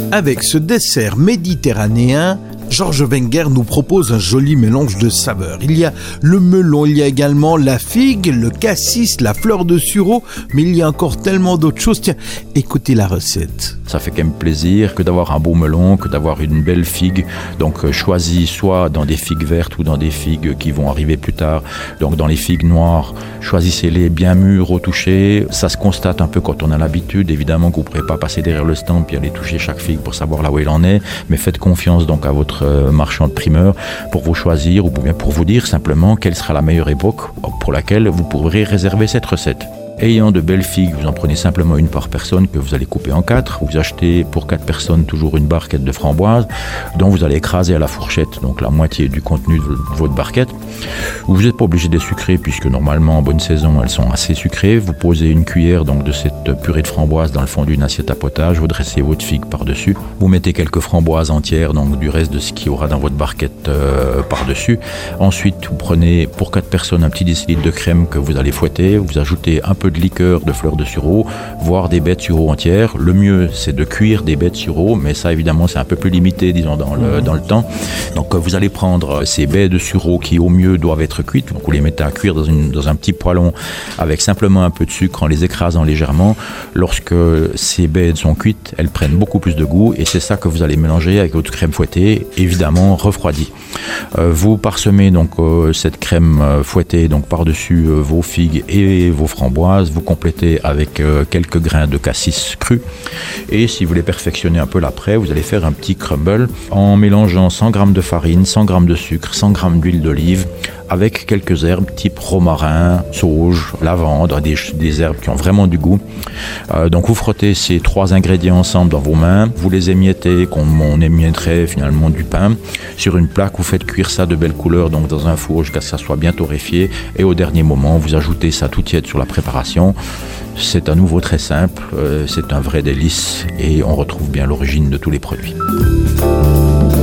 Avec ce dessert méditerranéen, Georges Wenger nous propose un joli mélange de saveurs. Il y a le melon, il y a également la figue, le cassis, la fleur de sureau, mais il y a encore tellement d'autres choses. Tiens, écoutez la recette. Ça fait quand même plaisir que d'avoir un beau melon, que d'avoir une belle figue. Donc choisis soit dans des figues vertes ou dans des figues qui vont arriver plus tard. Donc dans les figues noires, choisissez-les bien mûres au toucher. Ça se constate un peu quand on a l'habitude. Évidemment que vous ne pourrez pas passer derrière le stand puis aller toucher chaque figue pour savoir là où elle en est. Mais faites confiance donc à votre marchand de primeur pour vous choisir ou bien pour vous dire simplement quelle sera la meilleure époque pour laquelle vous pourrez réserver cette recette. Ayant de belles figues, vous en prenez simplement une par personne que vous allez couper en 4. Vous achetez pour 4 personnes toujours une barquette de framboises dont vous allez écraser à la fourchette, donc la moitié du contenu de votre barquette. Vous n'êtes pas obligé de les sucrer puisque normalement en bonne saison elles sont assez sucrées. Vous posez une cuillère donc de cette purée de framboises dans le fond d'une assiette à potage. Vous dressez votre figue par-dessus. Vous mettez quelques framboises entières donc du reste de ce qu'il y aura dans votre barquette par-dessus. Ensuite vous prenez pour 4 personnes un petit décilitre de crème que vous allez fouetter. Vous ajoutez un peu de liqueur de fleur de sureau, voire des baies de sureau entières. Le mieux, c'est de cuire des baies de sureau, mais ça, évidemment, c'est un peu plus limité, disons, dans le temps. Donc, vous allez prendre ces baies de sureau qui, au mieux, doivent être cuites. Donc, vous les mettez à cuire dans un petit poêlon avec simplement un peu de sucre en les écrasant légèrement. Lorsque ces baies sont cuites, elles prennent beaucoup plus de goût et c'est ça que vous allez mélanger avec votre crème fouettée, évidemment refroidie. Vous parsemez donc cette crème fouettée donc par-dessus vos figues et vos framboises. Vous complétez avec quelques grains de cassis cru et si vous voulez perfectionner un peu l'après, vous allez faire un petit crumble en mélangeant 100 g de farine, 100 g de sucre, 100 g d'huile d'olive avec quelques herbes type romarin, sauge, lavande, des herbes qui ont vraiment du goût. Donc vous frottez ces 3 ingrédients ensemble dans vos mains, vous les émiettez comme on émietterait finalement du pain sur une plaque, vous faites cuire ça de belle couleur donc dans un four jusqu'à ce que ça soit bien torréfié et au dernier moment vous ajoutez ça tout tiède sur la préparation. C'est à nouveau très simple, c'est un vrai délice et on retrouve bien l'origine de tous les produits.